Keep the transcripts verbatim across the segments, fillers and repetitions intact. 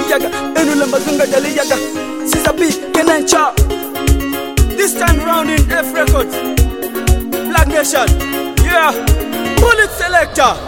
yaga Enu mazunga jali yaga Sister B, Kenan Cha. This time round in F Records Black Nation. Yeah, Bullet Selector.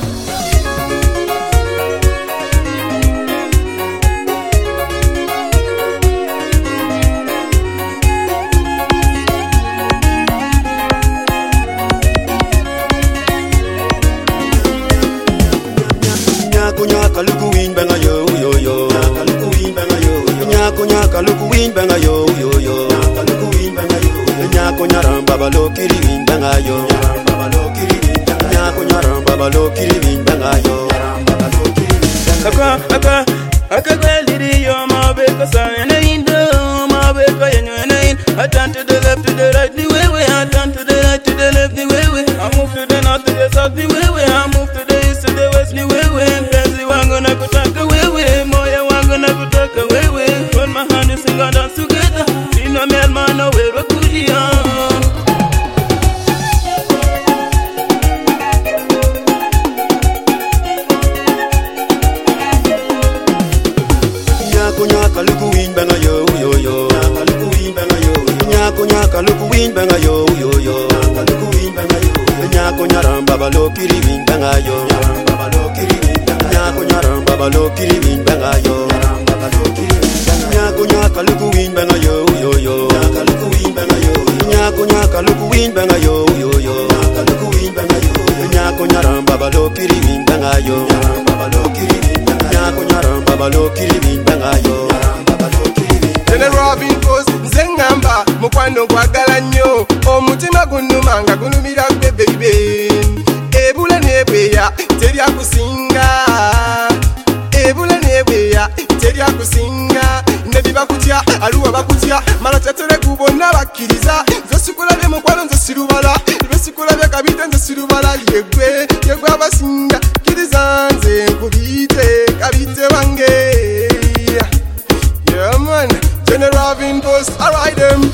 Nyako nyaka luku win benga yo yo yo. Nyaka luku win benga yo yo. Nyako nyaka luku win benga yo yo yo. Nyaka luku win benga yo yo. Nyako nyaram baba lo kiri win benga yo. Nyaram baba lo kiri win benga. Nyako nyaram baba lo kiri win benga yo. Nyaram baba lo kiri win benga. Aka aka aka kweli yo mabe ko sa ene indo mabe ko yenyo ene in. I turn to the left to the right the way way. I turn to the right to the left the way way. I move to the north to the south the way way. I move to the east to the west the way way. Penzi wangu na kutaka wewe, moyo wangu na kutaka wewe. Hold my hand and sing and dance together. Sina melma na wewe kulia. Nyako nyaka luku win benga yo yo yo. Nyaka luku win benga yo yo. Nyako nyaka luku win benga yo yo yo. Nyaka luku win benga yo yo. Nyako nyaram baba lo kiri win benga yo. Nyaram baba lo kiri win benga. Nyako nyaram baba lo kiri win benga yo. Nyaram baba lo kiri win benga. Nyako nyaka luku win benga yo yo yo. Nyaka luku win benga yo yo. Nyako nyaka luku win benga yo yo yo. Nyaka luku win benga yo yo. Nyako nyaram baba lo kiri win benga yo. Nyaram baba lo kiri win benga. Nyako nyaram baba lo kiri win benga yo. Nyaram baba lo kiri win benga. General Vincos Zengamba mukwano gwagala nnyo omutima gunumanga gunumira gwe baby ebula nebweya terya kusinga ebula nebweya terya kusinga nebiba kutya aluwa bakutya mala tatere kubona bakiriza zosikula bye mukwano nzosirubala besikula bye kabite nzosirubala yegwe yegwe abasinga kiriza nze nkubite kabite wange. Yeah man, General Vincos, I ride them.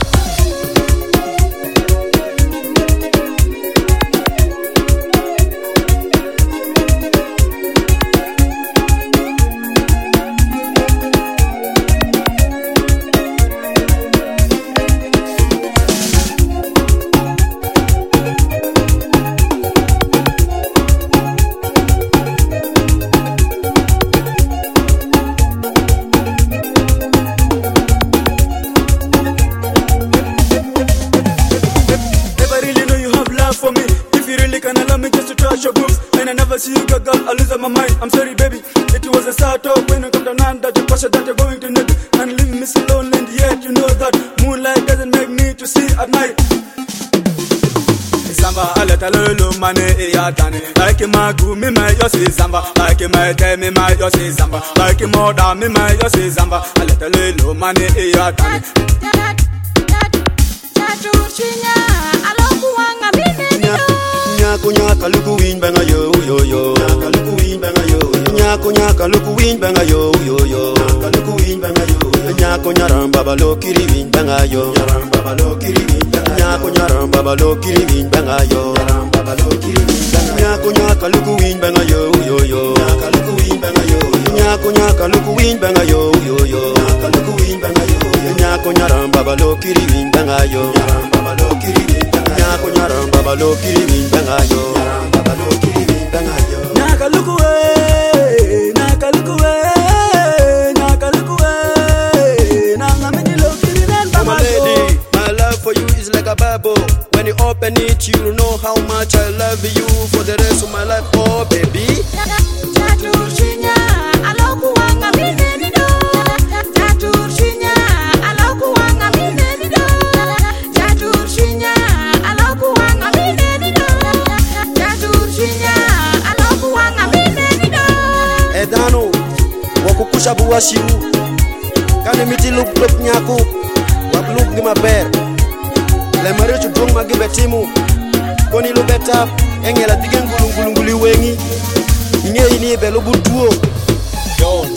For me, if you really can allow me just to touch your boobs, and I never see you, girl, I lose my mind. I'm sorry, baby. It was a start up when you come down and that you pressure that you're going to need and leave me so lonely. And yet you know that moonlight doesn't make me to see at night. Samba aleta lolo mane ya tane like my gu me my yo say samba like my day me my yo say samba like more than me my yo say samba aleta lolo mane ya tane. Nyako nyaka luku win benga yo yo yo. Nyaka luku win benga yo yo. Nyako nyaka luku win benga yo yo yo. Nyaka luku win benga yo yo. Nyako nyaram baba lo kiri win benga yo. Nyaram baba lo kiri win benga. Nyako nyaram baba lo kiri win benga yo. Nyaram baba lo kiri win benga. Nyako nyaka luku win benga yo yo yo. Nyaka luku win benga yo yo. Nyako nyaka luku win benga yo yo yo. Nyaka luku win benga yo yo. Nyako nyaram baba lo kiri win benga yo. Nyaram baba lo kiri win benga. Nyako nyaram baba lo kiri win benga yo. Nyaram baba lo kiri win benga yo. Nyaka luku we, nyaka luku we, nyaka luku we, nanga mini lo kiri win benga yo. My lady, my love for you is like a Bible. When you open it, you know how much I love you for the rest of my life. Oh baby. Edano, wakukusha buwa shiu. Kani miti lup lup nyaku, wak lup di maber. Le marichu drong magibe timu. Koni lu betap, engela tigen gulung gulung guli wengi. Inge ini belo butuo. John.